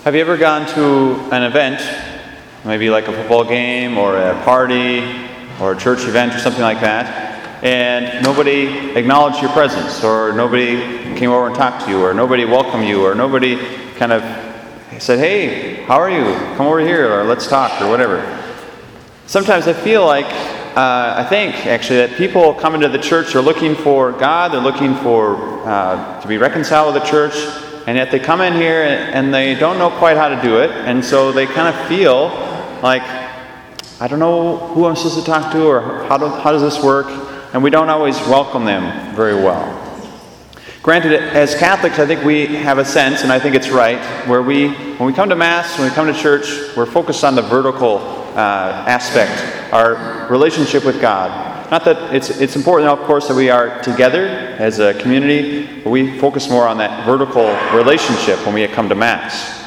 Have you ever gone to an event, maybe like a football game or a party or a church event or something like that, and nobody acknowledged your presence, or nobody came over and talked to you, or nobody welcomed you, or nobody kind of said, "Hey, how are you? Come over here, or let's talk," or whatever. Sometimes I feel like, I think actually, that people come into the church, they're looking for God, they're looking for to be reconciled with the church, and yet they come in here and they don't know quite how to do it, and so they kind of feel like, I don't know who I'm supposed to talk to, or how does this work, and we don't always welcome them very well. Granted, as Catholics, I think we have a sense, and I think it's right, where when we come to Mass, when we come to church, we're focused on the vertical aspect, our relationship with God. Not that it's important, of course, that we are together as a community, but we focus more on that vertical relationship when we come to Mass.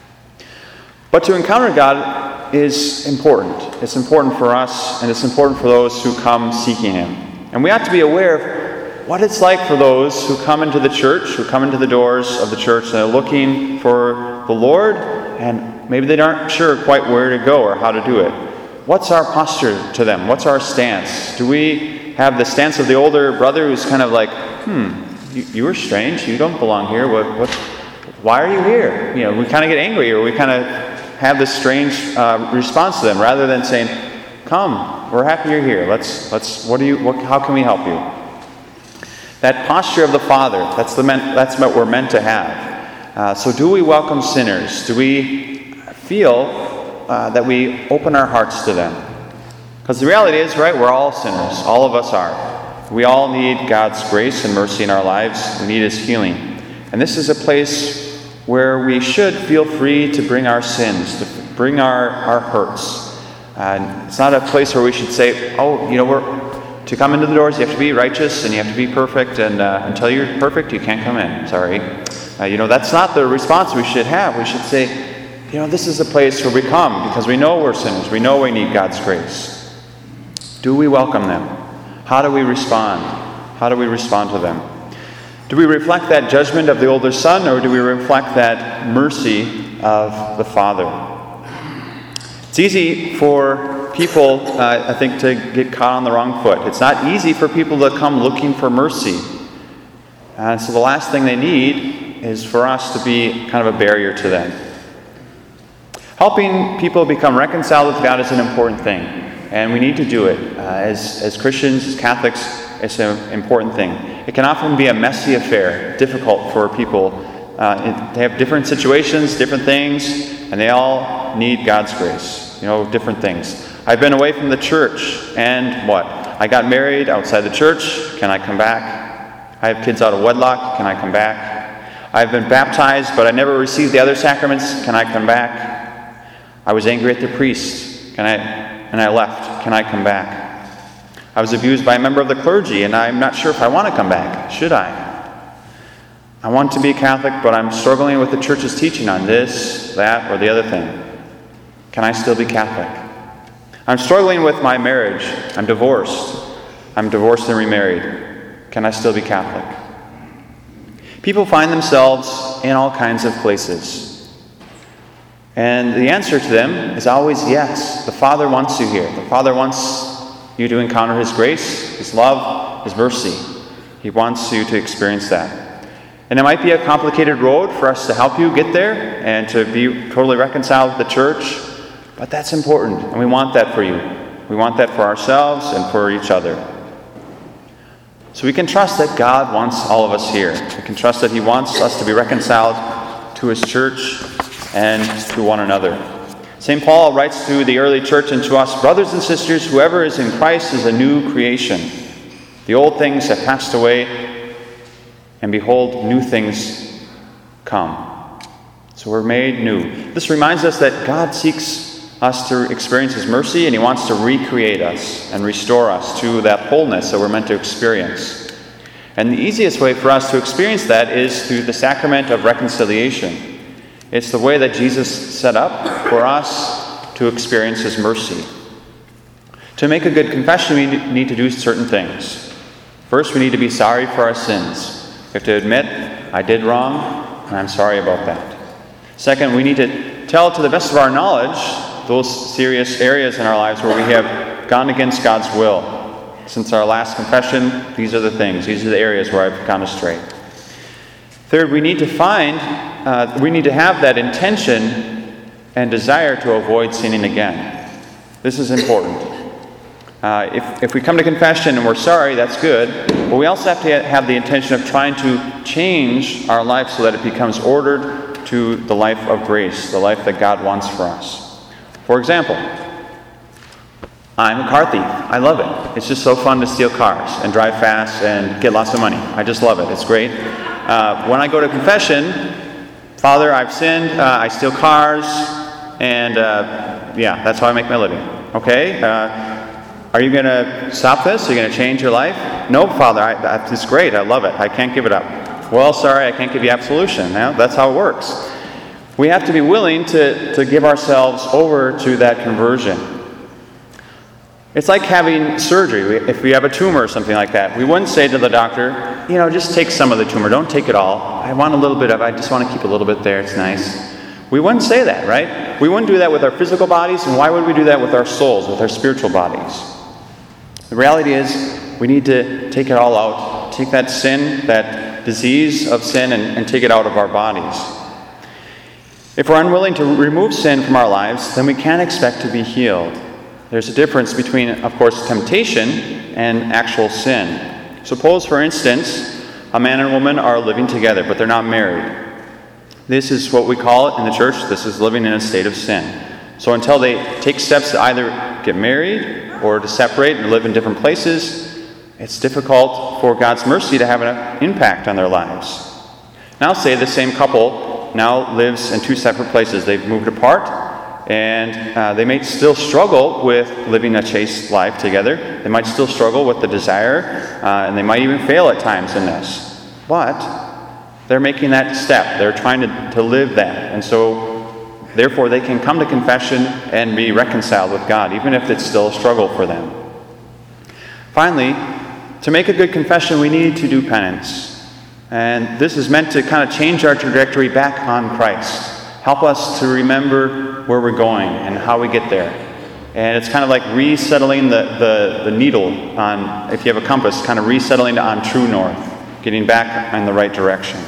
But to encounter God is important. It's important for us, and it's important for those who come seeking Him. And we ought to be aware of what it's like for those who come into the church, who come into the doors of the church, and are looking for the Lord, and maybe they aren't sure quite where to go or how to do it. What's our posture to them? What's our stance? Do we have the stance of the older brother who's kind of like, you are strange, you don't belong here, why are you here? You know, we kind of get angry, or we kind of have this strange response to them, rather than saying, come, we're happy you're here, how can we help you? That posture of the Father, that's what we're meant to have. So do we welcome sinners? Do we feel that we open our hearts to them? Because the reality is, right, we're all sinners. All of us are. We all need God's grace and mercy in our lives. We need His healing. And this is a place where we should feel free to bring our sins, to bring our hurts. It's not a place where we should say, to come into the doors, you have to be righteous and you have to be perfect, and until you're perfect, you can't come in. Sorry. That's not the response we should have. We should say, this is a place where we come because we know we're sinners. We know we need God's grace. Do we welcome them? How do we respond? How do we respond to them? Do we reflect that judgment of the older son, or do we reflect that mercy of the Father? It's easy for people, I think, to get caught on the wrong foot. It's not easy for people to come looking for mercy. So the last thing they need is for us to be kind of a barrier to them. Helping people become reconciled with God is an important thing, and we need to do it. As Christians, as Catholics, it's an important thing. It can often be a messy affair, difficult for people. They have different situations, different things, and they all need God's grace. Different things. I've been away from the church, and what? I got married outside the church. Can I come back? I have kids out of wedlock. Can I come back? I've been baptized, but I never received the other sacraments. Can I come back? I was angry at the priest, and I left. Can I come back? I was abused by a member of the clergy, and I'm not sure if I want to come back. Should I? I want to be Catholic, but I'm struggling with the church's teaching on this, that, or the other thing. Can I still be Catholic? I'm struggling with my marriage. I'm divorced and remarried. Can I still be Catholic? People find themselves in all kinds of places. And the answer to them is always yes. The Father wants you here. The Father wants you to encounter His grace, His love, His mercy. He wants you to experience that. And it might be a complicated road for us to help you get there and to be totally reconciled with the church, but that's important, and we want that for you. We want that for ourselves and for each other. So we can trust that God wants all of us here. We can trust that He wants us to be reconciled to His church and to one another. St. Paul writes to the early church and to us, "Brothers and sisters, whoever is in Christ is a new creation. The old things have passed away, and behold, new things come." So we're made new. This reminds us that God seeks us to experience His mercy, and He wants to recreate us and restore us to that wholeness that we're meant to experience. And the easiest way for us to experience that is through the sacrament of reconciliation. It's the way that Jesus set up for us to experience His mercy. To make a good confession, we need to do certain things. First, we need to be sorry for our sins. We have to admit, I did wrong, and I'm sorry about that. Second, we need to tell to the best of our knowledge those serious areas in our lives where we have gone against God's will. Since our last confession, these are the things, these are the areas where I've gone astray. Third, we need to have that intention and desire to avoid sinning again. This is important. If we come to confession and we're sorry, that's good, but we also have to have the intention of trying to change our life so that it becomes ordered to the life of grace, the life that God wants for us. For example, I'm a car thief. I love it. It's just so fun to steal cars and drive fast and get lots of money. I just love it. It's great. When I go to confession, Father, I've sinned, I steal cars, and that's how I make my living. Okay? Are you going to stop this? Are you going to change your life? No, Father, it's great. I love it. I can't give it up. Well, sorry, I can't give you absolution. Now, that's how it works. We have to be willing to give ourselves over to that conversion. It's like having surgery. If we have a tumor or something like that, we wouldn't say to the doctor, just take some of the tumor. Don't take it all. I want a little bit of it. I just want to keep a little bit there. It's nice. We wouldn't say that, right? We wouldn't do that with our physical bodies, and why would we do that with our souls, with our spiritual bodies? The reality is we need to take it all out. Take that sin, that disease of sin, and take it out of our bodies. If we're unwilling to remove sin from our lives, then we can't expect to be healed. There's a difference between, of course, temptation and actual sin. Suppose, for instance, a man and woman are living together, but they're not married. This is what we call it in the church. This is living in a state of sin. So until they take steps to either get married or to separate and live in different places, it's difficult for God's mercy to have an impact on their lives. Now say the same couple now lives in two separate places. They've moved apart. And they may still struggle with living a chaste life together. They might still struggle with the desire, and they might even fail at times in this. But they're making that step. They're trying to live that. And so, therefore, they can come to confession and be reconciled with God, even if it's still a struggle for them. Finally, to make a good confession, we need to do penance. And this is meant to kind of change our trajectory back on Christ. Help us to remember where we're going and how we get there. And it's kind of like resettling the needle on, if you have a compass, kind of resettling on true north, getting back in the right direction.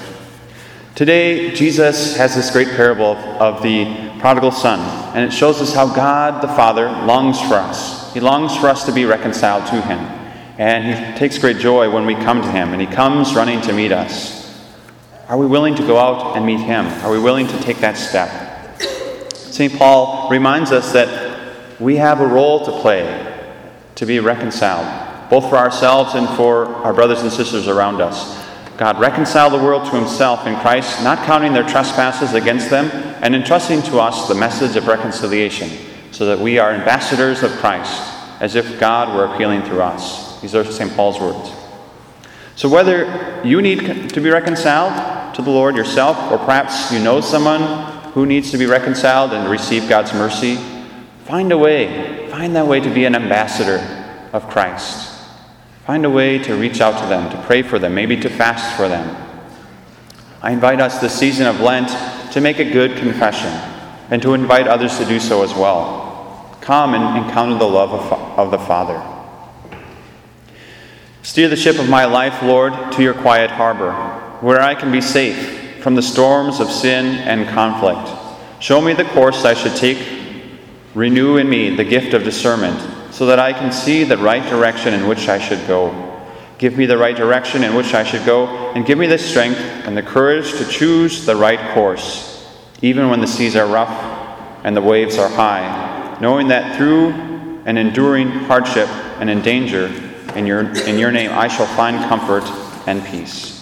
Today, Jesus has this great parable of the prodigal son, and it shows us how God the Father longs for us. He longs for us to be reconciled to Him. And He takes great joy when we come to Him, and He comes running to meet us. Are we willing to go out and meet Him? Are we willing to take that step? St. Paul reminds us that we have a role to play to be reconciled, both for ourselves and for our brothers and sisters around us. God reconciled the world to Himself in Christ, not counting their trespasses against them, and entrusting to us the message of reconciliation, so that we are ambassadors of Christ, as if God were appealing through us. These are St. Paul's words. So whether you need to be reconciled to the Lord yourself, or perhaps you know someone who needs to be reconciled and receive God's mercy, find that way to be an ambassador of Christ. Find a way to reach out to them, to pray for them, maybe to fast for them. I invite us this season of Lent to make a good confession and to invite others to do so as well. Come and encounter the love of the Father. Steer the ship of my life, Lord, to your quiet harbor, where I can be safe from the storms of sin and conflict. Show me the course I should take. Renew in me the gift of discernment, so that I can see the right direction in which I should go. Give me the right direction in which I should go, and give me the strength and the courage to choose the right course, even when the seas are rough and the waves are high, knowing that through an enduring hardship and in danger, in your name I shall find comfort and peace.